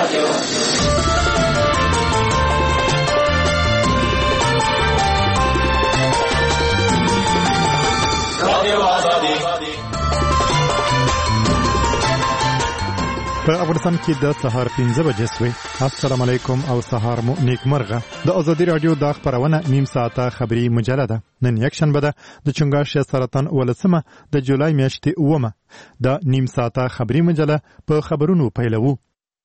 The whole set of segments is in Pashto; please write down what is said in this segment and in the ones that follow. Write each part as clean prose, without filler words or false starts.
په افغانستان کې د سهار 15 بجې شوي. السلام علیکم او سهار مو نیک مرغه. د ازادي رادیو د خبرونه نیم ساعته خبری مجله ده. نن یک شنبه ده د چنګاښ سرطان ولسمه د جولای میاشتې 9 د نیم ساعته خبری مجله په خبرونو پیلوو.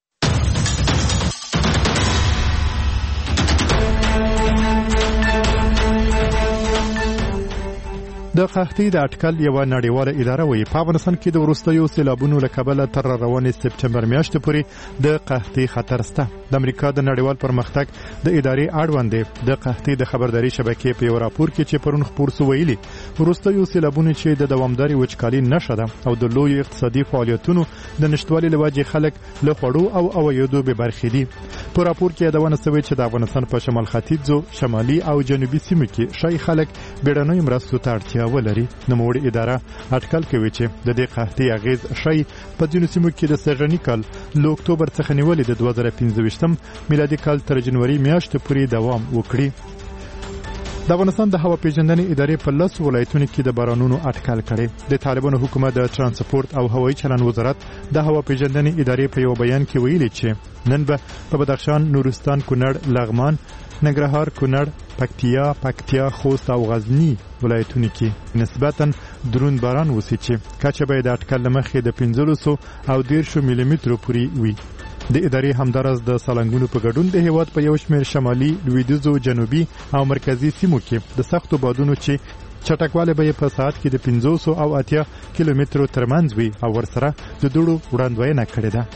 د قحطۍ د اټکل یو نړیواله اداره وایي په افغانستان کې د وروستیو سیلابونو له کبله تر روانې سپټمبر میاشتې پورې د قحطۍ خطر شته. د امریکا د نړیوال پرمختګ د ادارې اړوند د قحطۍ د خبرداري شبکې په یو راپور کې چې پرون خپور شو ویلي وروستیو سیلابونو چې د دوامداري وچکالي نښه ده او د لوی اقتصادي فعالیتونو د نشټوالي له وجې خلک له خوړو او عوایدو بې برخې دي. په راپور کې یادونه شوې چې د افغانستان په شمال ختیځو، شمالي او جنوبي سیمو کې شای خلک بیړنیو مرستو ته اړتیا ولري. نوموړې اداره اټکل کوي چې د دې قحطۍ اغیز شای په ځینو سیمو کې د سږني کال له اکتوبر څخه نیولې د 2015 میلادي کال تر جنوري میاشتې پورې دوام وکړي. د افغانستان د هوا پیژندنې ادارې په 10 ولایتونو کې د بارانونو اټکل کړي. د طالبانو حکومت د ترانسپورت او هوایي چلند وزارت د هوا پیژندنې ادارې په یو بیان کې ویلي چې نن به په بدخشان، نورستان، کونړ، لغمان، ننګرهار، کونړ، پکتیا، خوست او غزنی ولایتونو کې نسبتاً درون باران وشي چې کچه به د اټکل مخې د 15 او 10 ملي مترو پورې وي. د ادارې همدارس د سالنګونو په ګډون د هیواد په یو شمېر شمالي، لویدیځو، جنوبي او مرکزي سیمو کې د سختو بادونو چې چټکواله به په ساعت کې د 500 او 80 کیلومترو ترمنځ وي او ورسره د دوړو وړاندوینه کړې ده.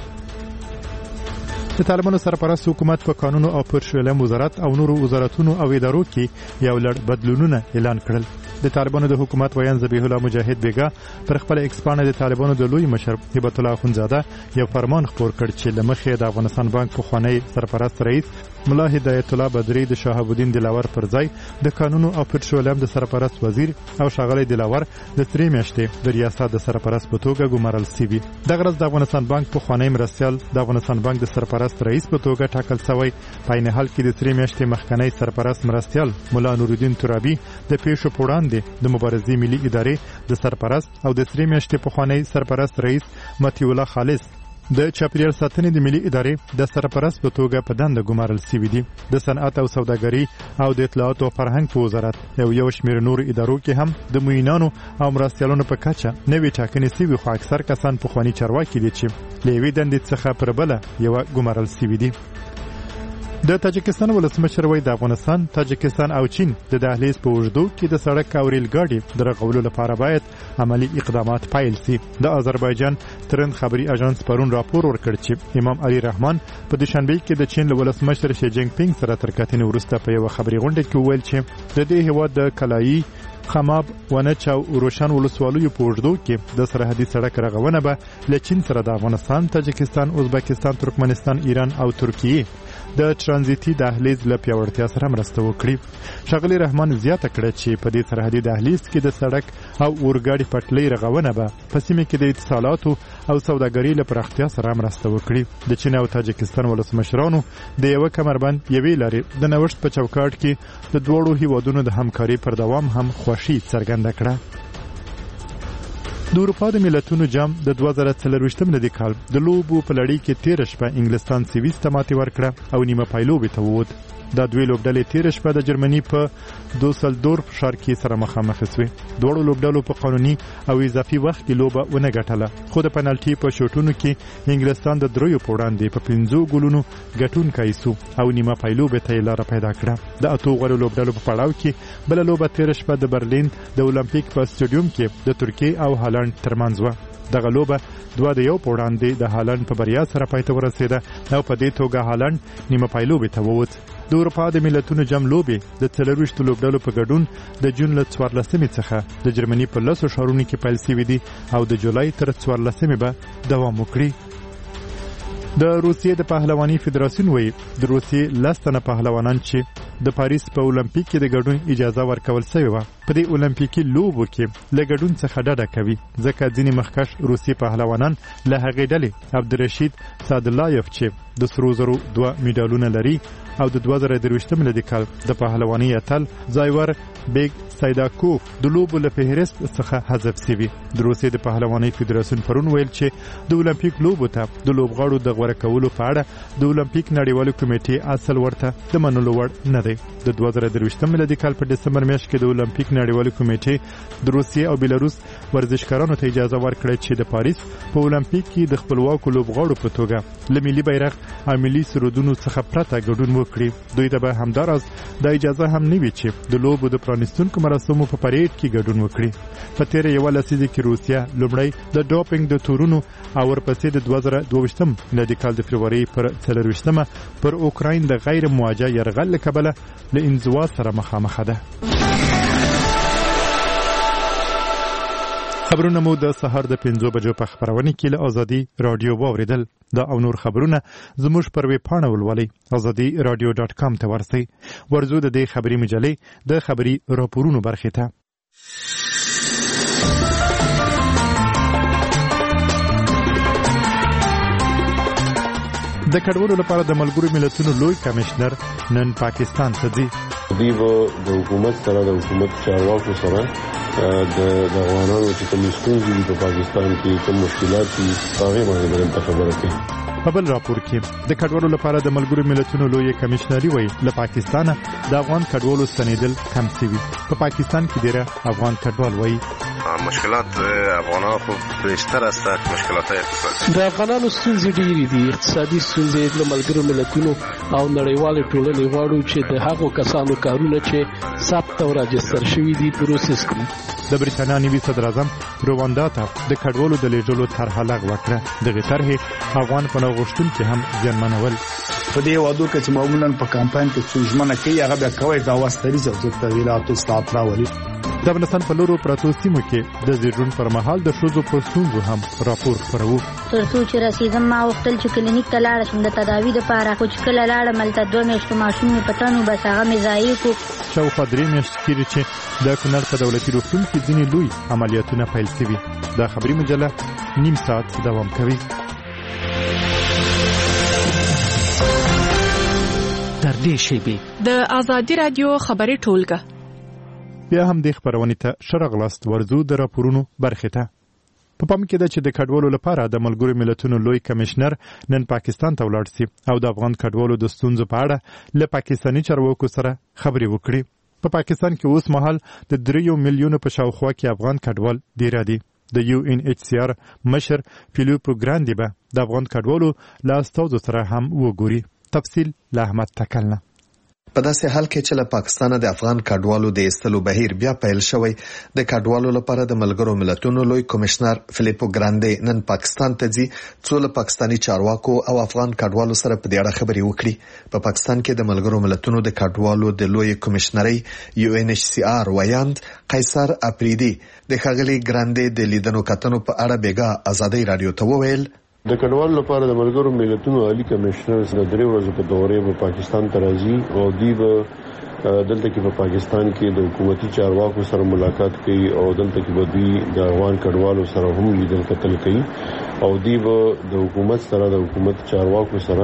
د طالبانو سرپرست حکومت په قانون او پرشولم وزارت او نورو وزارتونو او ادارو کې یو لړ بدلونونه اعلان کړل. د طالبانو د حکومت ویان ذبیح الله مجاهد بیګا پر خپل ایکس باندې د طالبانو د لوی مشر هبت الله اخونزاده یو فرمان خپور کړ چې لمخې د افغانستان بانک پخوانی سرپرست رئیس ملا هدایت الله بدری د شهاب الدین دلاور پر ځای د قانون او پرشولم د سرپرست وزیر او شاغلی دلاور د 3 میاشتې د ریاست د سرپرست په توګه ګمارل شوی. د غرض د افغانستان بانک پخوانی مرستیال د افغانستان بانک د سرپرست رئیس په توګه ټاکل شوی. په عین حال کې د 3 میاشتې مخکنی سرپرست مرستیال مولا نورالدین ترابی د پیښو په وړاندې د مبارزې ملي ادارې د سرپرست او د 3 میاشتې پخوانی سرپرست رئیس متی الله خالص د چاپیریال ساتنې د ملي ادارې د سرپرست په توګه په دنده ګمارل شوي دي. د صنعت او سوداګري او د اطلاعات او فرهنګ په وزارت یو شمېر نور ادارو کې هم د معینانو او مرستیالانو په کچه نوې ټاکنې شوي، خو اکثر کسان پخواني چارواکي دي چې له یوې دندې څخه پر بله یوه ګمارل شوي دي. د تاجکستان ولسمشر وایي د افغانستان، تاجکستان او چین د دهلیز په اوږدو کې د سړک او ریل ګاډي د رغولو لپاره باید عملی اقدامات پیل شي. د آذربایجان ترند خبري اژانس پرون راپور ورکړ چې امام علي رحمان په دوشنبه کې د چین ولسمشر شي جینګ پینګ سره تر کتنې وروسته په یو خبري غونډه کې ویل چې د دې هیواد د کلایي، خماب، ونچ او روشن ولسوالیو په اوږدو کې د سرحدي سړک رغونه به له چین سره د افغانستان، تاجکستان، ازبکستان، ترکمنستان، ایران او ترکیه د ترانزیتي دهلیز له پیاوړتیا سره مرسته وکړي. ښاغلي رحمان زیاته کړه چې په دې سرحدي دهلیز کې د سړک او اورګاډي پټلۍ رغونه به په سیمه کې د اتصالاتو او سوداګرۍ له پراختیا سره مرسته وکړي. د چین او تاجکستان ولسمشرانو د یو کمربند یوې لارې د نوښت په چوکاټ کې د دوړو هیوادونو د همکاري پر دوام هم خوښي څرګنده کړه. د اروپا د ملتونو جام د 2024 میلادي کال د لوبو په لړۍ کې 13 شپه انګلستان سویس ته ماتې ورکړه او نیمه پایلوبې ته ووت. دا دوی لوبډلې 13 شپه د جرمني په دوسلدورف ښار کې سره مخامخ شوې. دواړو لوبډلو په قانوني او اضافي وخت کې لوبه ونه ګټله، خو د پنالټي په شوټونو کې انګلستان د دریو په وړاندې په 5 ګولونو ګټونکی شو او نیمه پایلوبې ته یې لاره پیدا کړه. د اتو غوړو لوبډلو په پړاو کې بل لوبه 13 شپه د برلین د اولمپیک په سټډیوم کې د ترکیه او هالند ترمنځ و. دغه لوبه 2-1 په وړاندې د هالند په بریا سره پای ته ورسېده او په دې توګه هالند نیمه پایلوبې ته ووت. د اروپا د ملتونو جام لوبې د 24 لوبډلو په ګډون د جون له 14 څخه د جرمني په 10 ښارونو کې پیل شوې دي او د جولای تر 14 به دوام وکړي. د روسیې د پهلواني فدراسیون وایي د روسیې 10 تنه پهلوانان چې د پاریس په اولمپیک کې د ګډون اجازه ورکول شوې وه. په دې اولمپیکي لوبو کې له ګډون څخه ډډه کوي ځکه ځینې مخکښ روسي پهلوانان له هغې ډلې عبدالرشید سادلایف چې د سرو زرو 2 میډالونه لري او د 2023 میلادي کال د پهلوانۍ اتل زایور بیگ سایداکوف د لوبو له فهرست څخه حذف شوی. د روسیې د پهلوانۍ فدراسیون پرون ویل چې د اولمپیک لوبو ته د لوبغاړو د غوړه کولو په اړه د اولمپیک نړیوالو کمیټې اصل ورته د منلو وړ نه دی. د 2023 میلادي کال په دسمبر میاشت کې د اولمپیک نړیوالو کمیټې د روسیې او بیلاروس ورزشکارانو ته اجازه ورکړه چې د پاریس په اولمپیک کې د خپلواکو لوبغاړو په توګه له ملي بیرغ او ملي سرودونو څخه پرته ګډون وکړي. دوی ته به همداراز د اجازه هم نه وي چې د لوبو د پرانیستونکو مراسمو په پریډ کې ګډون وکړي. په تیر یو لسیزه کې روسیا لومړی د ډوپینګ د تورونو او ورپسې د 2022 میلادي کال د فبرवरी پر 24 پر اوکراین د غیر مواجه یرغل له کبله له انزوا سره مخامخ ده. خبرونه مو د سهار د 5 بجو په خبرونه کې له ازادي رادیو واوریدل. دا او نور خبرونه زموږ پر ویب پاڼه ولولئ azadi.radio.com ته ورسئ. ورزو د دې خبري مجلې د خبري راپورونو برخې ته. د کډوالو لپاره د ملګرو ملتونو لوی کمشنر نن پاکستان ته ځي. دوی د حکومت سره د حکومت چارواکو سره د افغانانو چې کوم ستونزې دي په پاکستان کې کوم مشکلات دي هغه باندې خبرې کوي. په بل راپور کې د کډوالو لپاره د ملګرو ملتونو لوی کمشنري وایي له پاکستانه د افغان کډوالو ستنېدل کم شوي. په پاکستان کې ډېر افغان کډوال وایي مشکلات افغانانو خو بیشتر است مشکلات اقتصادي. د افغانانو ستونزې ډېرې دي. اقتصادي ستونزې د ملګرو ملتونو او نړیوالې ټولنې غواړو چې د هغو کسانو کارونه چې ثبت او راجستر شوي دي پروسس کړي. د بریتانیا نوي صدر اعظم رواندا ته د کډوالو د لیږلو طرحه لغوه کړه. دغه طرحې افغان پناه غوښتونکي هم زیانمنول. په دې وادو کې چې معمولاً په کمپاین کې څو ژمنه کوي هغه بیا کوي دا واستري چې د تغییراتو اصلاحات راولي. د افغانستان په لورو پراتو سیمو کې د زیږون پر مهال د ښځو په ستونزو هم راپور خپروو. تر څو چې رسیدم ما وختل چې کلینیک ته لاړ شم د تداوی لپاره، خو چې کله لاړم هلته 2 میاشتو ماشوم مې په تنو بس هغه مې ضایع کړو. شاوخوا 3 میاشتې کېږي چې د کونړ په دولتي روغتون کې ځینې لوی عملیاتونه پیل شوي. دا خبري مجله نیم ساعت دوام کوي. تر دې شیبې د ازادي رادیو خبري ټولګه بیا هم د خبرونې ته شرغلاست ورزو د راپورونو برخې ته. په پام کې ده چې د کډوالو لپاره د ملګرو ملتونو لوی کمشنر نن پاکستان ته ولاړ شي او د افغان کډوالو د ستونزو په اړه له پاکستاني چارواکو سره خبرې وکړي. په پاکستان کې اوس مهال د 3 میلیونو په شاوخوا کې افغان کډوال ډیر دي. د UNHCR مشر فیلیپ ګراندي به د افغان کډوالو له استازو سره هم وګوري. تفصیل له احمد تکلنه. په داسې حال کې چې له پاکستانه د افغان کډوالو د ایستلو بهیر بیا پیل شوی، د کډوالو لپاره د ملګرو ملتونو لوی کمشنر فیلیپ ګراندي نن پاکستان ته ځي څو له پاکستاني چارواکو او افغان کډوالو سره په دې اړه خبرې وکړي. په پاکستان کې د ملګرو ملتونو د کډوالو د لوی کمشنري UNHCR ویاند قیصر اپریدي د ښاغلي ګراندي د لیدنو کتنو په اړه بیګا ازادي رادیو ته وویل د کډوالو لپاره د ملګرو ملتونو عالی کمشنر د 3 ورځې په دورې په پاکستان ته راځي او دلته کې په پاکستان کې د حکومتي چارواکو سره ملاقات کوي او دلته کې به دوی د افغان کډوالو سره هم لیدل کتل کوي او د حکومت سره د حکومت چارواکو سره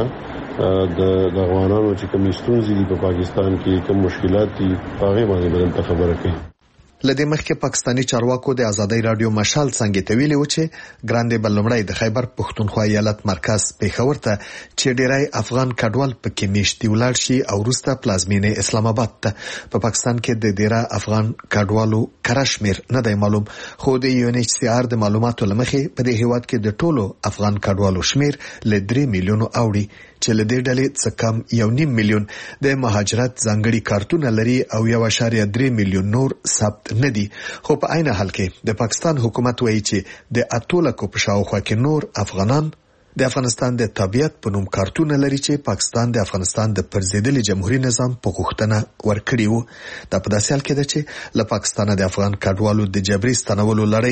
د افغانانو چې کوم ستونزې دي په پاکستان کې کوم مشکلات دي هغه باندې دلته خبره کوي. لدې مخکې پاکستاني چارواکو د ازادي رادیو مشال څنګه ته ویلي و چې ګراندي بلمړی د خیبر پښتونخوا ایالت مرکز پېښور ته چې ډیری افغان کډوال پکې میشتي ولاړ شي او وروسته پلازمینه اسلام آباد ته. په پاکستان کې د ډیری افغان کډوالو کرشمیر نه دی معلوم، خو د UNHCR د معلوماتو لمخې په دې هیواد کې د ټولو افغان کډوالو شمیر ل 3 میلیونو اوړي چې له دې ډلې څخه کم 1.5 میلیون د مهاجرت ځانګړي کارتونه لري او 1.3 میلیون نور ثبت نه دي. خو په عین حال کې د پاکستان حکومت وایي چې د اتولکو په شاوخوا کې نور افغانان د افغانستان د طبيعت په نوم کارتونه لري چې پاکستان د افغانستان د پرځېدلي جمهوریت نظام په غوښتنه ورکړی وو. دا په داسې حال کې ده چې له پاکستانه د افغان کډوالو د جبري ستنولو لړۍ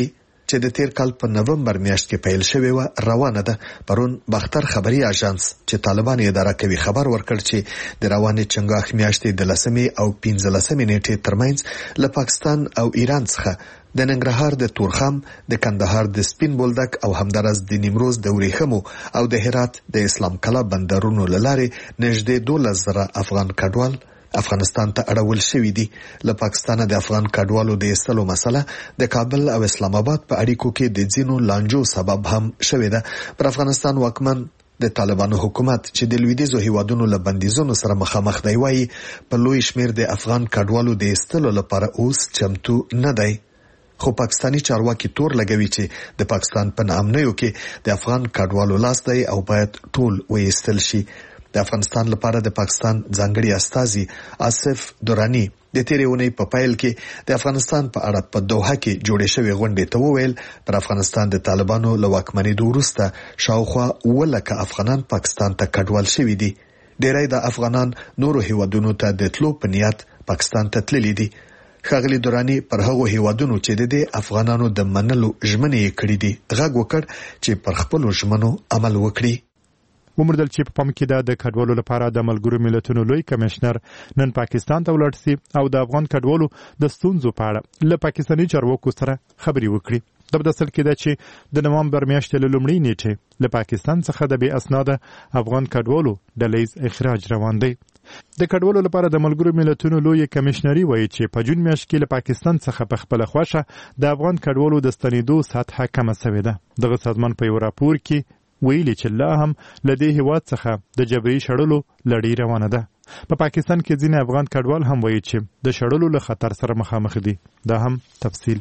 چې د تیر کال په نومبر میاشت کې پیل شوې و روانه ده. پرون باختر خبري اژانس چې طالبان اداره کوي خبر ورکړ چې د روانې چنګاښ میاشتې د 10 او 15 نیټې ترمنځ له پاکستان او ایران څخه د ننګرهار د تورخم، د کندهار د سپین بولدک او همدارس د نیمروز د وریښمو او د هرات د اسلام کلا بندرونو لارې نږدې 12,000 افغان کډوال افغانستان ته اړول شوی دي. له پاکستان د افغان کډوالو د ایستلو مسله د کابل او اسلام آباد په اړیکو کې د ځینو لانجو سبب هم شوې ده. پر افغانستان واکمن د طالبانو حکومت چې د لویدیځو هیوادونو له بندیزونو سره مخامخ دی وایي په لوی شمیر د افغان کډوالو د ایستلو لپاره اوس چمتو نه دی. خو پاکستانی چارواکي تور لګوي چې د پاکستان په نامنیو کې د افغان کډوالو لاس دی او باید ټول وایستل شي. د افغانستان لپاره د پاکستان ځانګړي استازي آصف درانی د تیرې اونۍ په پیل کې د افغانستان په اړه په دوحه کې جوړې شوې غونډې ته وویل پر افغانستان د طالبانو له واکمنۍ وروسته شاوخوا 1,00,000 افغانان پاکستان ته کډوال شوي دي. ډېری د افغانان نورو هیوادونو ته د تلو په نیت پاکستان ته تللي دي. ښاغلي دورانی پر هغو هیوادونو چې د افغانانو د منلو ژمنې کړې دي غږ وکړ چې پر خپلو ژمنو عمل وکړي. ومردل چې په پام کې ده د کډوالو لپاره د ملګرو ملتونو لوی کمشنر نن پاکستان ته ولاړ سي او د افغان کډوالو د ستونزو په اړه له پاکستاني چارواکو سره خبرې وکړي. د بدسل کې ده چې د نومبر میاشتې له لومړۍ نیټې له پاکستان څخه د بې اسناده افغان کډوالو ډلهییز اخراج روان دی. د کډوالو لپاره د ملګرو ملتونو لوی کمشنري وایي چې په جون میاشت کې له پاکستان څخه په خپل خوښه د افغان کډوالو د ستنېدو سطحه کمه شوې ده. دغه سازمان په یو راپور کې ویلي چې لا هم لدې هیواد څخه د جبري شړلو لړۍ روانه ده. په پاکستان کې ځینې افغان کډوال هم وایي چې د شړلو له خطر سره مخامخ دي. دا هم تفصیل.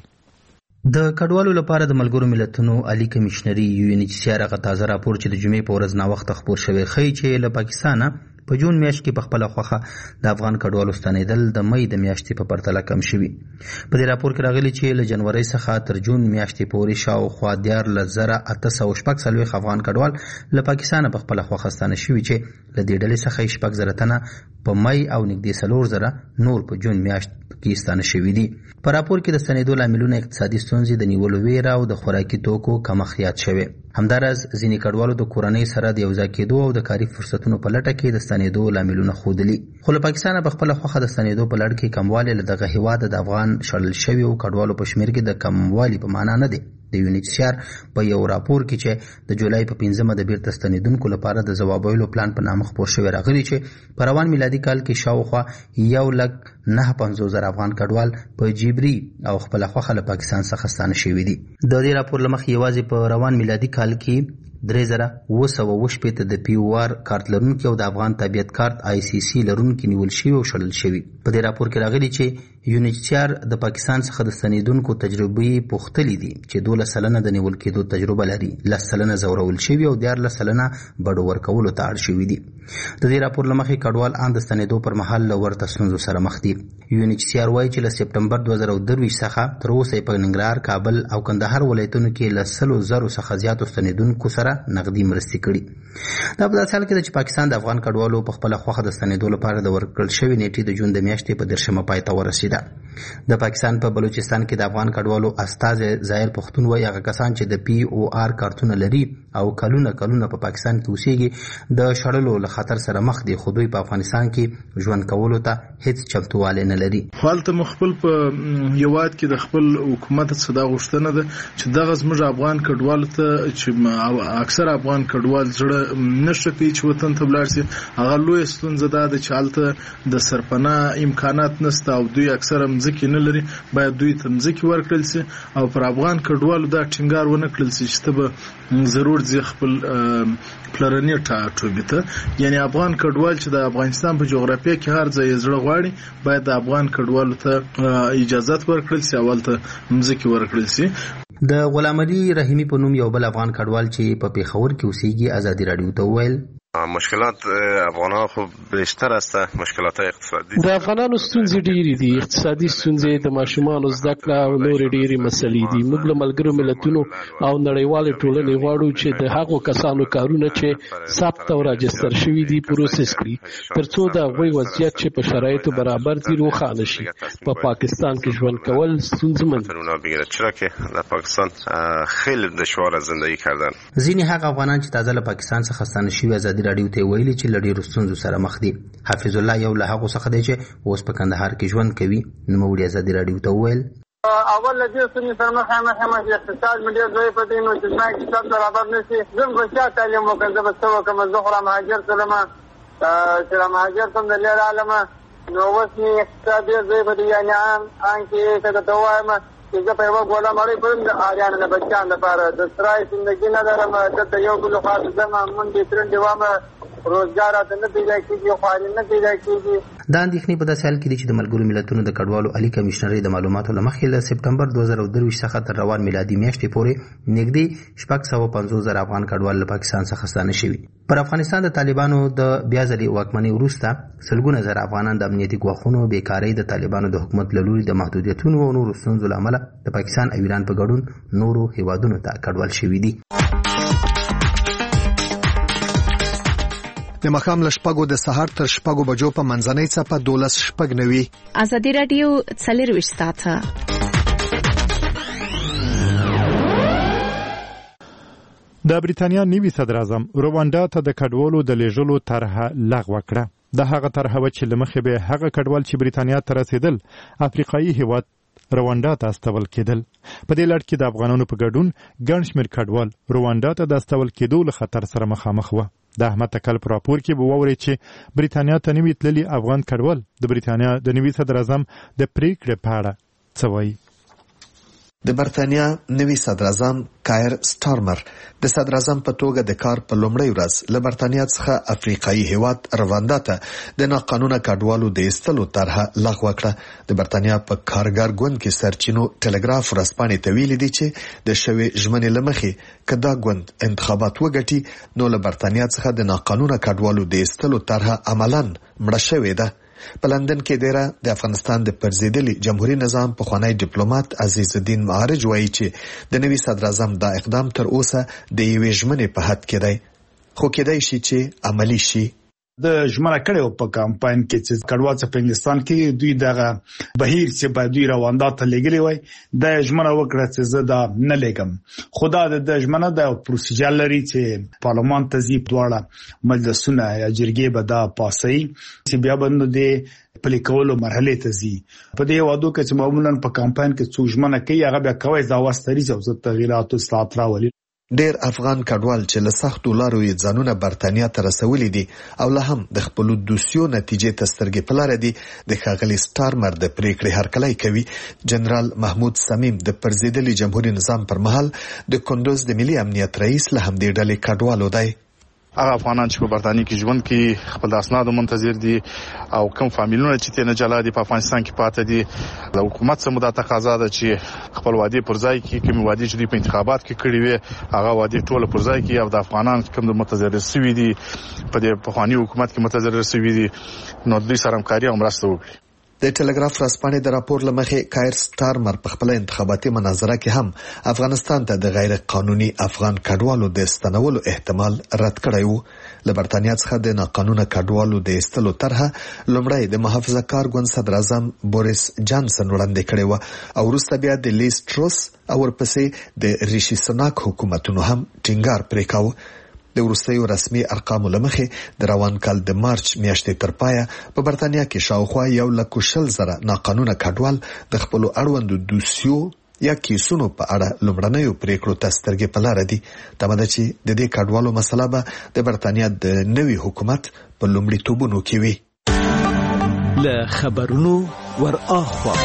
د کډوالو لپاره د ملګرو ملتونو عالی کمشنري UNHCR هغه تازه راپور چې د جمعې په ورځ ناوخته خپور شوی ښیي چې له پاکستانه په جون میاشت کې په خپل خوخه د افغان کډوالو ستنېدل د مې د میاشتې په پرتله کم شوي. په دې راپور کې راغلي چې له جنوري څخه تر جون میاشتې پورې شاوخوا 14,840 افغان کډوال له پاکستانه په خپل خوخه ستانه شوي چې له دې ډلې څخه 6,000 تنه په مې او نږدې 4,000 نور په جون میاشت کې ستانه شوي دي. په راپور کې د ستنېدو لاملونه اقتصادي ستونزې، د نیولو ویره او د خوراکي توکو کمښت یاد شوی. همدارس ځینې کډوالو د کورنۍ سره د یوځای کېدو او د کاري فرصتونو په لټه کې د ستنېدو لاملونه ښودلي. خو له پاکستانه په خپله خوښه د ستنېدو په لړ کې کموالی له دغه هیواده د افغان شړل شویو کډوالو په شمېر کې د کموالي په معنا نه دی. د UNHCR په یو راپور کې چې د جولای په 15 د بیرته ستنېدونکو لپاره د ځواب ویلو پلان په نامه خپور شوی راغلی چې په روان میلادي کال کې شاوخوا 1,950,000 افغان کډوال په جبري او خپله خوښه له پاکستان څخه ستانه شوي دي. د دې راپور له مخې یوازې په روان میلادي کال کې 3,960 د POR کارت لرونکي او د افغان طبیعت کارت ICC لرونکي نیول شوي او شړل شوي. په دې راپور کې راغلي چې UNHCR د پاکستان څخه د ستنېدونکو تجربې پوښتلي دي چې 12% د نیول کېدو تجربه لري، 10% زورول شوي او 14% بډو ورکولو ته اړ شوي دي. د دې راپور له مخې کډوال ان د ستنېدو پر مهال له ورته ستونزو سره مخ دي. UNHCR وایي چې له سپټمبر 2023 څخه تر اوسه په ننګرهار، کابل او کندهار ولایتونو کې له 100,000 څخه زیاتو ستنېدونکو سره نغدي مرستې کړي. دا په داسې حال کې ده چې پاکستان د افغان کډوالو په خپله خوښه د ستنېدو لپاره د ورکړل شوې نیټې د جون د میاشتې په 10 پای ته ورسېده. د پاکستان په بلوچستان کې د افغان کډوالو استازی ظاهر پښتون وایي هغه کسان چې د POR کارتونه لري او کلونه په پاکستان کې اوسېږي د شړلو له خطر سره مخ دي، خو دوی په افغانستان کې ژوند کولو ته هیڅ چمتووالی نه لري. هلته مخبل په یواد کې د خپل حکومت څخه دا غوښتنه ده چې دغه زموږ افغان کډوالو ته چې اکثر افغان کډوال زړه نشه کوي چې وطن ته ولاړ شي، هغه لویه ستونزه ده چې هلته د سرپناه امکانات نشته او دوی اکثر مځکې نه لري. باید دوی ته مځکې ورکړل شي او پر افغان کډوالو دا ټینګار ونه کړل شي چې ته به ضرور ځې خپل پلرني ټاټوبي ته. یعنی افغان کډوال چې د افغانستان په جغرافیه کې هر ځای زړه غواړي باید د افغان کډوالو ته اجازت ورکړل شي، اول ته مځکې ورکړل شي. د غلام علي رحیمي په نوم یو بل افغان کډوال چې په پیښور کې اوسېږي ازادي راډیو ته وویل مشکلات افغانان خو بیشتر است، مشکلات اقتصادی د افغانانو ستونزې ډېرې دي، اقتصادي ستونزې، د ماشومانو زده کړه او نورې ډېرې مسلې دي. موږ له ملګرو ملتونو او نړیوالې ټولنې غواړو چې د هغو کسانو کارونه چې ثبت او راجستر شوي دي پروسس کړي، ترڅو د هغوی وضعیت چې په شرایطو برابر دي روښانه شي. په پاکستان کې ژوند کول ستونزمن دي، چرا که در پاکستان خیلی دشوار زندگی کردن. ځینې هغه افغانان چې تازه له پاکستان څخه ستانه شوي ازادي راډیو ته ویلي چې له ډېرو ستونزو سره مخ دي. حافظ الله یو له هغو څخه دی چې اوس په کندهار کې ژوند کوي. نوموړي ازادي راډیو ته وویل اول له دې ستونزې سره مخامخ اقتصاد مې ډېر ضعیف دی، نو چې زما اقتصاد برابر نه شي زه به چا تعلیم وکړم، زه به څه وکړم؟ زه خو رامهاجر شولم، چې رامهاجر شوم د لرې عالمه، نو اوس مې اقتصاد ډېر ضعیف دی. یعنې عام کې که درته ووایم چې زه په یوه ګوله مړۍ پرم د اریانو د بچیانو لپاره د سرای زندګي نه لرم، دلته یو بل خوا ته ځم، منډې ترنډې وامه، روزګار راته نه پیدا کېږي، خواري نه پیدا کېږي. دا اندېښنې په داسې حال کې دي چې د ملګرو ملتونو د کډوالو عالي کمیشنرۍ د معلوماتو له مخې له سپټمبر 2023 څخه تر روان میلادي میاشتې پورې نږدې 650,000 افغان کډوال له پاکستان څخه ستانه شوي. پر افغانستان د طالبانو د بیا ځلې واکمنۍ وروسته سلګونه زره افغانان د امنیتي ګواښونو، بیکارۍ، د طالبانو د حکومت له لوري د محدودیتونو او نورو ستونزو له امله د پاکستان او ایران په ګډون نورو هیوادونو ته کډوال شوي دي. د ماښام له شپږو د سهار تر شپږو بجو په منځنۍ څپه 12:09 ازادي راډیو 24 ساعته. د بریتانیا نوي صدر اعظم رواندا ته د کډوالو د لیږلو طرحه لغوه کړه. د هغه طرحه و چې لمخې به هغه کډوال چې بریتانیا ته رسیدل افریقایي هیواد رواندا ته استول کېدل. په دې لړ کې د افغانانو په ګډون ګڼ شمېر کډوال رواندا ته د استول کېدو له خطر سره مخامخ وو. د احمد تکل په راپور کې به ووري چې بریتانیا ته نوي تللي افغان کډوال د بریتانیا د نوي صدر اعظم د پریکړې په اړه څه وایي. د برتانیا نوي صدر اعظم کایر سټارمر د صدر اعظم په توګه د کار په لومړۍ ورځ له برتانیا څخه افریقایي هیواد رواندا ته د ناقانونه کډوالو د ایستلو طرحه لغوه کړه. د برتانیا په کارګر ګوند کې سرچینو ټلګراف ورځپاڼې ته ویلي دي چې د شوې ژمنې له مخې که دا ګوند انتخابات وګټي نو له برتانیا څخه د ناقانونه کډوالو د ایستلو طرحه عملاً مړه شوې ده. په لندن کې دیره د افغانستان د پرزیدلي جمهوریت نظام پخوانی ډیپلوماټ عزیز الدین معارج وایي چې د نوي صدر اعظم دا اقدام تر اوسه د یوې ژمنې په حد کې دی، خو کېدای شي چې عملی شي. د ژمنه کړو په کمپاین کې چې کډوال په انګلستان کې دوی دغه بهیر چې په دوی رواندا ته لګلې وای د ژمنه وکړه چې زه دا نه لګم. خدا د ژمنه د پروسیجر لري چې پارلمان ته ځي، دواړه مجلسونه یا جرګې به دا پاسي چې بیا باندې د پلي کولو مرحله ته ځي. په دې وادو کې چې معمولا په کمپاین کې څو ژمنه کوي هغه بیا کوي دا واستري چې تغیرات او اصلاحات راولي. ډیر افغان کډوال چې له سختو لارو یې ځانونه برتانیا ته رسولي دي او له هم د خپل دوسیو نتیجې ته سترګې په لار دي د ښاغلي سټارمر د پریکړې هرکلی کوي. جنرال محمود صمیم د پرزیدلي جمهوریت نظام پر مهال د کندوز د ملي امنیت رئیس له همدې ډلې کډوالو دی. هغه افغانان چې په برتانیې کې ژوند کوي خپل اسناد منتظر دي او کوم فامیلونه چې تنه جلا دي په افغانستان کې پاتې دي د حکومت څخه مدته تقاضا ده چې خپل وادي پر ځای کې کوم وادي چې په انتخابات کې کړی وي هغه وادي ټول پر ځای کې او د افغانان کوم متضرر شوي دي په دې پخوانی حکومت کې متضرر شوي دي نو دوی سره همکاري او مرسته وکړي. د ټلګراف ورځپاڼې د راپور لمخې کایر سټارمر په خپل انتخاباتي مناظره کې هم افغانستان ته د غیر قانوني افغان کډوالو د استنولو احتمال رد کړی و. له برتانیا څخه د ناقانونه کډوالو د ایستلو طرحه لومړی د محافظه کار ګوند صدر اعظم بوریس جانسن وړاندې کړې و او وروسته بیا د لیز ټروس او ورپسې د ریشي سناک حکومتونو هم ټینګار پرې کاوه. د وروستیو رسمي ارقامو له مخې د روان کال د مارچ میاشتې تر پایه په برتانیا کې شاوخوا 1,40,000 ناقانونه کډوال د خپلو اړوندو دوسیو یا کیسونو په اړه لومړنیو پریکړو ته سترګې په لاره دي. تمه ده چې د دې کډوالو مسله به د برتانیا د نوي حکومت په لومړیتوبونو کې وي. له خبرونو ور اخوا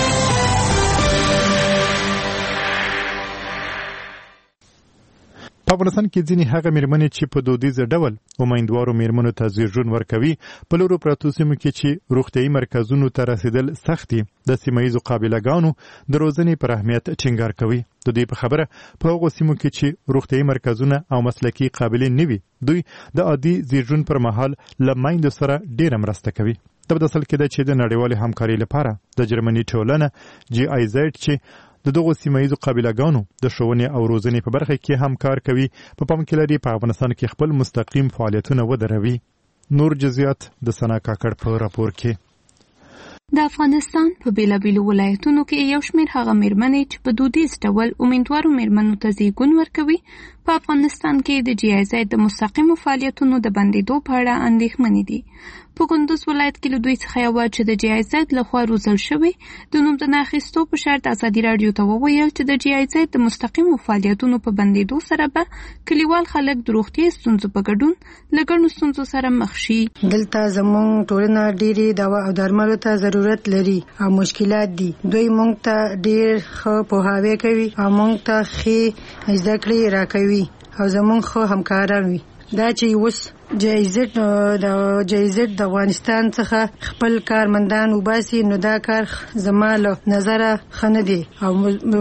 په افغانستان کې ځینې هغه میرمنې چې په دودیز ډول امیندوارو میرمنو ته زیږون ورکوي په لورو پرتو سیمو کې چې روغتیايي مرکزونو ته رسیدل سخت دي د سیمهییزو قابلهګانو د روزنې پر اهمیت ټینګار کوي. د دې په خبره په هغو سیمو کې چې روغتیايي مرکزونه او مسلکي قابلین نه وي دوی د عادي زیږون پر مهال له میندو سره ډیره مرسته کوي. د بداصل کې ده چې د نړیوالې همکارۍ لپاره د جرمني ټولنه GIZ چې د دغو سیمهییزو قابلهګانو د ښوونې او روزنې په برخه کې هم کار کوي په پام کې لري په افغانستان کې خپل مستقیم فعالیتونه ودروي. نور جزئیات د ثنا کاکړ په راپور کې. د افغانستان په بیلابیلو ولایتونو کې یو شمېر هغه میرمنې چې په دودیز ډول امیندوارو میرمنو ته زیږون ورکوي په افغانستان کې د GIZ د مستقیمو فعالیتونو د بندېدو په اړه اندېښمنې دي. په کندوز ولایت کې له دوی څخه یوه چې د GIZ لخوا روزل شوې د نوم د نه اخیستو په شرط ازادي راډیو ته وویل چې د GIZ د مستقیمو فعالیتونو په بندېدو سره به کلیوال خلک د روغتیايي ستونزو په ګډون له ګڼو ستونزو سره مخ شي. دلته زموږ ټولنه ډېرې دوا او درملو ته ضرورت لري او مشکلات دي. دوی موږ ته ډېر ښه پوهاوی کوي او موږ ته ښې زده کړې راکوي او زموږ ښه همکاران وي. دا چې اوس GIZ د افغانستان څخه خپل کارمندان وباسي نو دا کار زما له نظره ښه نه دی او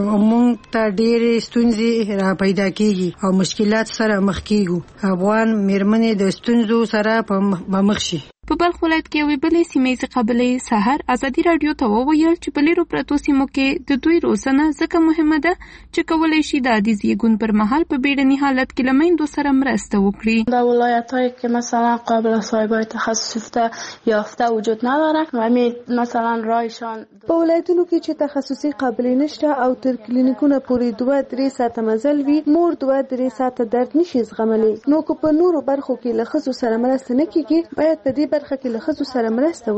موږ ته ډېرې ستونزې را پیدا کېږي او مشکلات سره مخ کېږو. افغان میرمنې د ستونزو سره به مخ شي. په بلخ ولایت کې یوې بلې سیمهییزې قابلې سحر ازادي راډیو ته وویل چې په لیرو پرتو سیمو کې د دوی روزنه ځکه مهمه ده چې کولی شي د عادي زیږون پر مهال په بیړني حالت کې له میندو سره مرسته وکړي. در ولایت‌هایی که مثلا قابل صاحبای تخصص یافته وجود نداره همین مثلا رایشان په ولایتونو کې چې تخصصي قابلې نشته او تر کلینیکونه پورې 2-3 ساعته مزل وي مور 2-3 ساعته درد نشي زغملی نو که په نورو برخو کې له ښځو سره مرسته نه کیږي باید په دې برخه کې له ښځو سره مرسته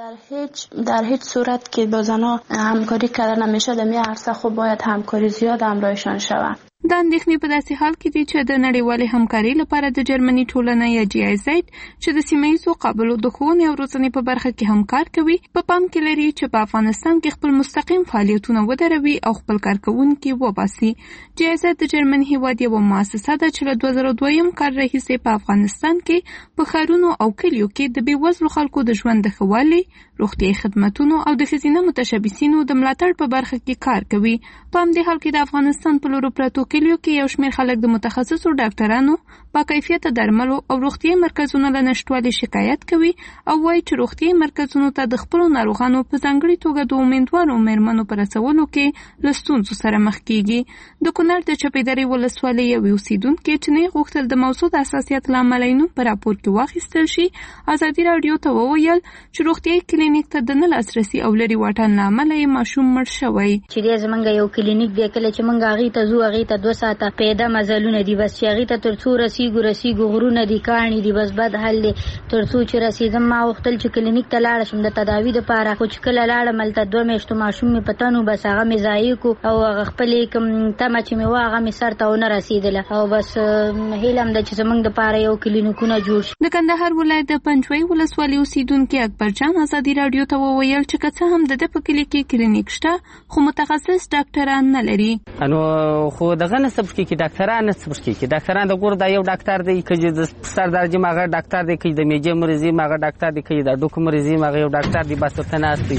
وشي. در هیچ صورت که با زنها همکاری کردن نمیشه در این عرصه خب باید همکاری زیاد همراهشان شود. دا اندېښنې په داسې حال کې دي چې د نړیوالې همکارۍ لپاره د جرمني ټولنه یا GIZ چې د سیمهییزو قابلو د ښوونې او روزنې په برخه کې هم کار کوي په پام کې لري چې په افغانستان کې خپل مستقیم فعالیتونه ودروي او خپل کارکوونکي وباسي. GIZ د جرمن هیواد یوه مؤسسه ده چې له 2002 کال راهیسې په افغانستان کې په ښارونو او کلیو کې د بېوزلو خلکو د ژوند د ښه والي روغتیايي خدمتونو او د ښځینه متشبثینو د ملاتړ په برخه کې کار کوي. په همدې حال کې د افغانستان په لورو پرتو کلیو کې یو شمېر خلک د متخصصو ډاکټرانو با کیفیته درملو او روغتیايي مرکزونو له نشتوالي شکایت کوي او وایي چې روغتیايي مرکزونو ته د خپلو ناروغانو په ځانګړې توګه د امیندوارو میرمنو په رسولو کې له ستونزو سره مخ کیږي. د کونړ د چپېدرې ولسوالۍ یوې اوسیدونکې چې نه غوښتل د موضوع د حساسیت له امله یې نوم په راپور کې واخیستل شي ازادي راډیو ته وویل چې روغتیايي کلینیک ته د نه لاسرسي او لرې واټن له امله یې ماشوم مړ شوی. چې دی زمونږ یو کلینیک دی کله چې موږ هغې ته ځو هغې ته 2 ساعته پیدا مزلونه دي بس چې هغې ته تر څو رسیږو غرونه دي کاڼي دي بس بد حل دی تر څو چې رسېدم. ما غوښتل چې کلینیک ته لاړه شم د تداوي دپاره خو چې کله لاړم هلته 2 میاشتو ماشوم مې په تن و بس هغه مې ضایع کړو او هغه خپلې کوم تمه چې مې وه هغه مې سر ته ونه رسېدله او بس هیله هم ده چې زموږ دپاره یو کلینیکونه جوړ شي. د کندهار ولایت د پنجوي ولسوالۍ اوسیدونکي اکبرجان ازادي راډیو ته وویل چې که څه هم د ده په کلي کې کلینیک شته خو متخصص ډاکټران نه لري. نو خو دغه نه صبر کې ډاکټران نه صبر کې ډاکټران د ګور دا یو ډاکټر دی چې د سر درجه ماغه ډاکټر دی چې د میجه مریضي ماغه ډاکټر دی چې د ډوک مریضي ماغه یو ډاکټر دی بس ورته ناستي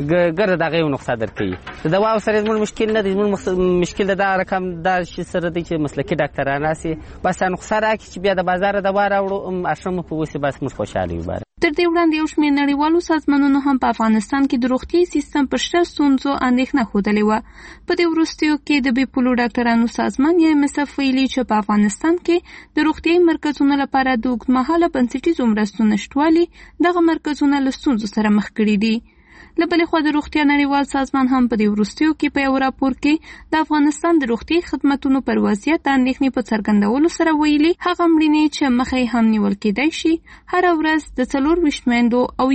ګر دغه یو نقصه درکې د دوا سره زموږ مشکل نه دی زموږ مشکل دا رقم دا شي سره دی چې مسلکي ډاکټران راسي بس نقصه راکړي چې بیا د بازار دوا راوړو اشرم په وسی بس موږ خوشاله یو. تر دې وړاندې یو شمېر نړیوالو سازمانونو هم په افغانستان کې د روغتیايي سیستم پر شته ستونزو اندېښنه ښودلې وه. په دې وروستیو کې د بې پولو ډاکټرانو سازمان یا MSF ویلي چې په افغانستان کې د روغتیايي مرکزونو لپاره د اوږدمهاله بنسټیزو مرستو نشتوالي دغه مرکزونه له ستونزو سره مخ کړي دي. له بلې خوا د روغتیا نړیوال سازمان هم په دې وروستیو کې په یو راپور کې د افغانستان د روغتیايي خدمتونو پر وضعیت د اندېښنې په څرګندولو سره ویلي هغه مړینې چې مخه یې هم نیول کېدای شي هره ورځ د 24 میندو او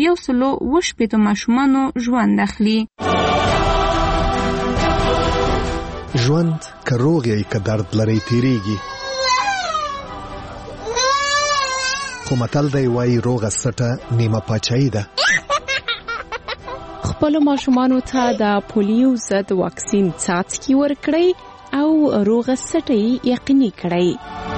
180 ماشومانو ژوند اخلي. ژوند که روغ یې که درد لري تیریږي خو متل دی وایي روغه سټه نیمه پاچاهي ده. خپل ماشومانو ته د پولیو ضد واکسین څاڅکي ورکړئ او روغه سټه یې یقیني کړئ.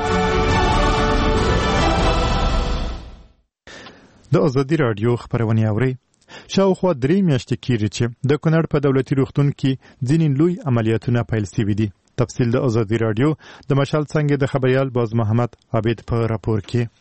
د ازادي رادیو خبرونه اوري. شاوخوا 3 میاشتې کېږي چې د کونړ په دولتي روغتون کې ځینې لوی عملیاتونه پیل شوي دي. تفصیل د ازادي رادیو د مشال څنګه د خبريال باز محمد عابد په راپور کې.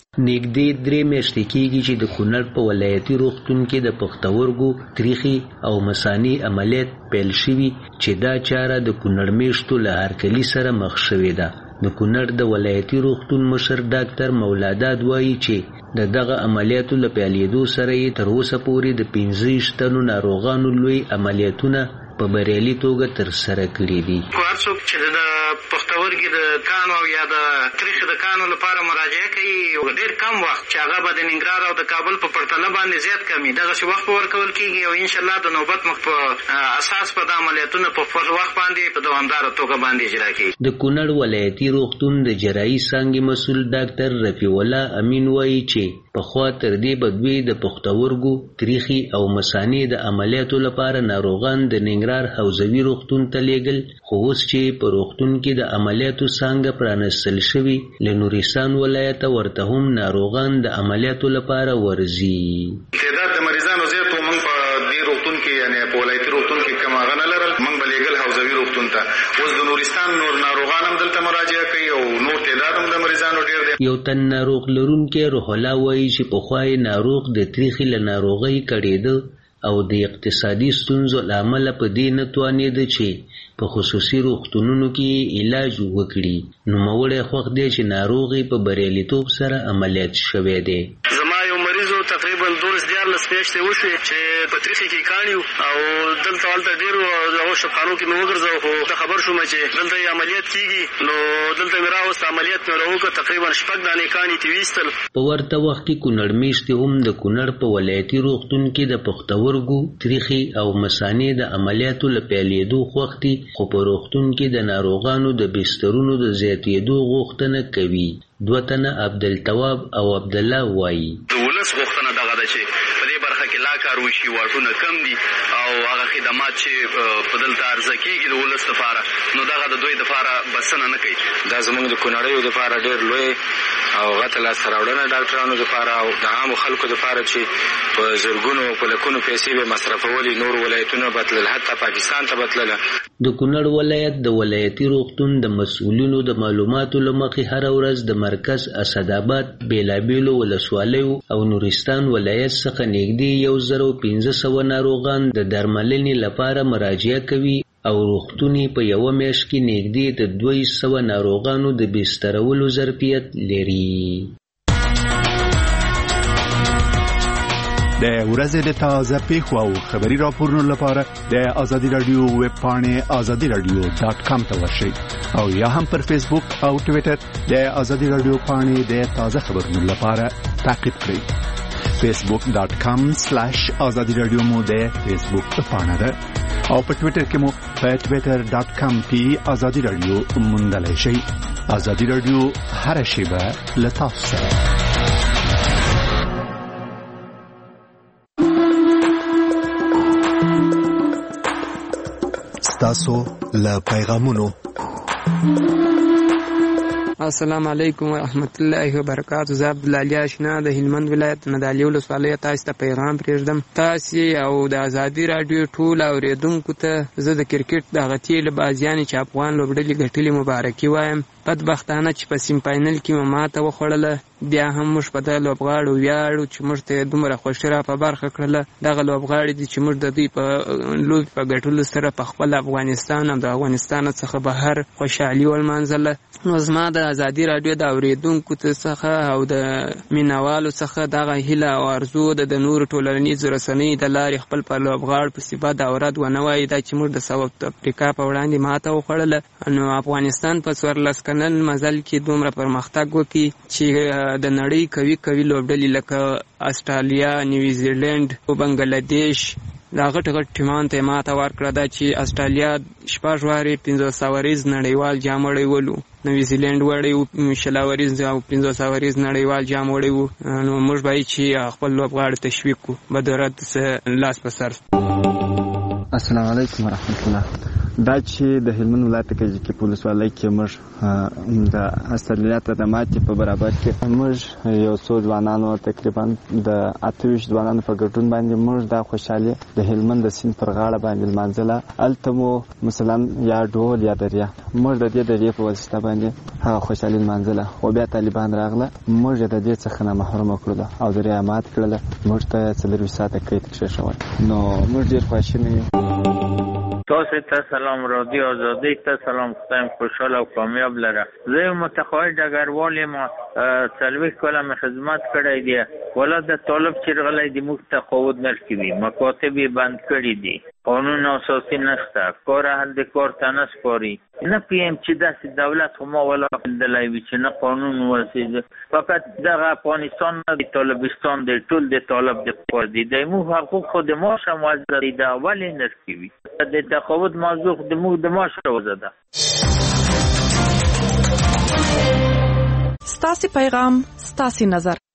نږدې 3 میاشتې کېږي چې د کونړ په ولایتي روغتون کې د پښتورګو تریخي او مثانې عملیات پیل شوي چې دا چاره د کونړ میشتو له هرکلي سره مخ شوې ده. د کونړ د ولایتي روغتون مشر ډاکټر مولاداد وایي چې دغه عملیاتو له پیلېدو سره یې تر اوسه پورې د 15 تنو ناروغانو لوی عملیاتونه په بریالي توګه ترسره کړي دي. هر څوک چې د پښتورګي د کانو او یا د تریخي د کانو لپاره مراجعه کوي ډېر کم وخت چې هغه به د ننګرهار او د کابل په پرتله باندې زیات کمي دغسې وخت به ورکول کېږي او انشاءالله د نوبت مخ په اساس په د عملیاتونه په خپل وخت باندې په دوامداره توګه باندې اجرا کېږي. د کونړ ولایتي روغتون د جراحي څانګې مسؤل ډاکټر رفیع الله امین وایي چې پخوا تر دې به دوی د پښتورګو تریخي او مثانې د عملیاتو لپاره ناروغان د ننګرهار حوزوي روغتون ته لیږل، خو اوس چې په روغتون کې د عملیاتو څانګه پرانستل شوي له نورستان ولایته ورته هم ناروغان د عملیاتو لپاره ورځي. تعداد د مریضانو زیات و موږ په دې روغتون کې یعنې په ولایتي روغتون کې کم هغه نه لرل، موږ به لیږل حوزوي روغتون ته. اوس د نورستان نور ناروغان هم دلته مراجعه کوي او نور تعداد هم د مریضانو ډېر دی. یو تن ناروغ لرونکی روح الله وایي چې پخوا یې ناروغ د تریخي له ناروغۍ کړېده او د اقتصادي ستونزو له امله په دې نه توانېده چې په خصوصي روغتونونو کې علاج وکړي. نوموړی خوښ دی چې ناروغ یې په بریالیتوب سره عملیات شوی دی. زما یو مریض تقریبا 12-14 میاشتې وشوې چې په تریخي کې کاڼي او دلته هلته ډېرو هغو شفخانو کې مې وګرځاو، خو ته خبر شوم چې دلته یې عملیات کېږي، نو دلته مې راوست عملیات مې راوکړ، تقریبا 6 دانې کاڼي ترې ویستل. په ورته وخت کې کونړ میشتې هم د کونړ په ولایتي روغتون کې د پښتورګو تریخي او مثانې د عملیاتو له پیلېدو خوښ دي، خو په روغتون کې د ناروغانو د بسترونو د زیاتېدو غوښتنه کوي. 2 تنه عبدالتواب او عبدالله وایي د ولس غوښتنه دغه ده چې په دې برخه کې لا کار وشي، واټونه کم دي او هغه خدمات چې په دلته عرضه کېږي د ولس لپاره، نو دغه د دوی لپاره بسنه نه کوي. دا زموږ د کونړیو لپاره ډېر لوی او غټه لاسته راوړنه ډاکټرانو لپاره او د عامو خلکو لپاره چې په زرګونو په لکونو پیسې به مصرفولي، نور ولایتونه به تلل، حتی پاکستان ته به تلله. د کونړ ولایت د ولایتي روغتون د مسؤلینو د معلوماتو له مخې هره ورځ د مرکز اسداباد، بیلابیلو ولسوالیو او نورستان ولایت څخه نږدې 1500 ناروغان د درملنې لپاره مراجعه کوي او روغتوني په یو میاشت کې نږدې د 200 ناروغانو د بسترولو ظرفیت لري. د ورځې د تازه پیښو او خبري راپورونو لپاره د ازادي رادیو ویب پاڼې azadiradio.com ته ورشئ او یا هم پر فیسبوک او ټوئیټر د ازادي رادیو پاڼې د تازه خبرونو لپاره تعقیب کړئ. facebook.com/azadiradio مو د فیسبوک پاڼه ده او په ټوئیټر کې مو په twitter.com کې ازادي رادیو موندلای شئ. ازادي رادیو هر شیبه له تاسو سره. تاسو له پیغامونو. السلام علیکم ورحمت الله وبرکاته. زه عبدالعلی آشنا د هلمند ولایت ندالي ولسوالۍ تاسو ته پیغام پرېږدم. تاسو او د ازادي رادیو ټول اوریدونکو ته زه د کرکټ د غتیل بازیانې چې افغان لوبډلې ګټلې مبارکي وایم. بدبختانه چې په سیم فاینل کې ماته وخوړله، بیا هم موږ په دغه لوبغاړو ویاړو چې موږ ته دومره خوښي را په برخه کړله. دغه لوبغاړي دي چې موږ د دوی په لوبې په ګټلو سره په خپل افغانستان او د افغانستان څخه بهر خوشحالي ولمانځله. نو زما د ازادي رادیو د اوریدونکو څخه او د مینوالو څخه دغه هیله او ارزو د نورو ټولنیزو رسنیو د لارې خپل په لوبغاړو پسې بد او رد ونه وایي دا چې موږ د ساوث افریقا په وړاندې ماته وخوړله. نو افغانستان په 14 کلن مزل کې دومره پرمختګ وکړي چې د نړۍ کوي لوبډلې لکه استرالیا، نیوزیلند او بنگلادیش دا غټ ټیمان ته ماته ورکړه. دا چې استرالیا 6 وارې 500 وریز نړیوال جام وړی ولو، نیوزیلند وړی و 20 وریز او 500 وریز نړیوال جام وړی و. نو موږ باید چې خپل لوبغاړي تشویق کړو بدرد لاس په سر. السلام علیکم ورحمت الله. دا چې د هلمند ولایت کې په ولسوالۍ کې موږ د اصلیت د ماتې په برابر کې موږ یو څو ځوانانو تقریبا د 28 ځوانانو په ګډون باندې موږ د خوشحالي د هلمند د سیند پر غاړه باندې لمانځله. هلته مو مثلا یا ډول یا دریا موږ د دې دریا په واسطه باندې هغه خوشحالي لمانځله. خو بیا طالبان راغله موږ د دې څخه نه محروم کړل او دریا مات کړل. موږ ته 4 ساعته قید کړی شو. نو موږ ډېر خوشاله یو. تاسو ته سلام رادیو آزادی ته سلام خدایم خوشحال او کامیاب لره. زه متقاعد ډګروال یم 40 کاله خدمت کړی دی. ولا د طالب چې غلې د موږ تقاعد نرکوي مکاتب بند کړی دي. قانون اساسي نشته. کار اهل د کار تنس پاري نه پیم چې د دولت هم ولا د لایوي چې نه قانون ورسېږي. فقط د افغانستان د طالبستان د ټول د طالب د پر دي د مو حقوق خود ما شمول د اول نرکوي. د تقاعد موضوع د مو د ما شوزده. ستاسو پیغام ستاسو نظر.